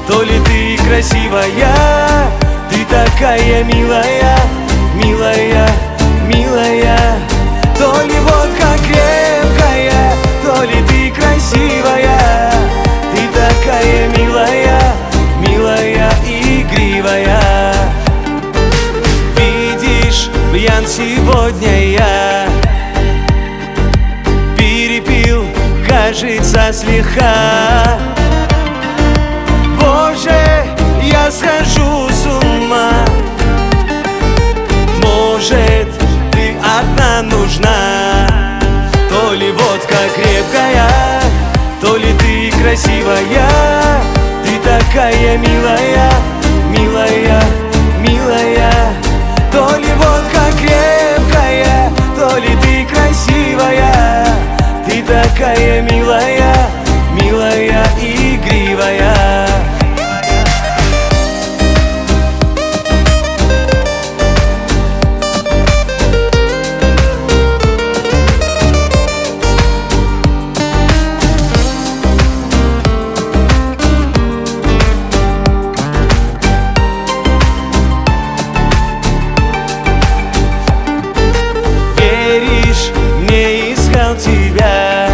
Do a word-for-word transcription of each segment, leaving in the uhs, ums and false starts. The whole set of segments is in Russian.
то ли ты красивая, ты такая милая, милая, милая. То ли водка крепкая, то ли ты красивая, ты такая милая, милая, игривая. Видишь, пьян сегодня я, перепил, кажется, слегка. Боже, я схожу с ума. Может, ты одна нужна. То ли водка крепкая, то ли ты красивая, ты такая милая, милая, милая. То ли водка крепкая, то ли ты красивая, ты такая милая, милая, игривая. Тебя.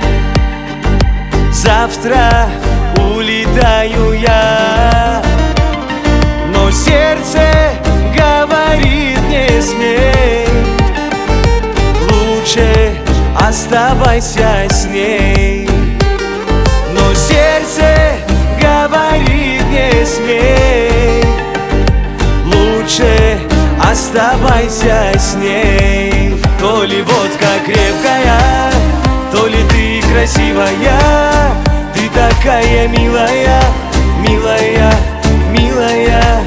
Завтра улетаю я, но сердце говорит: не смей, лучше оставайся с ней. Но сердце говорит: не смей, лучше оставайся с ней. То ли водка крепкая, то ли ты красивая, ты такая милая, милая, милая.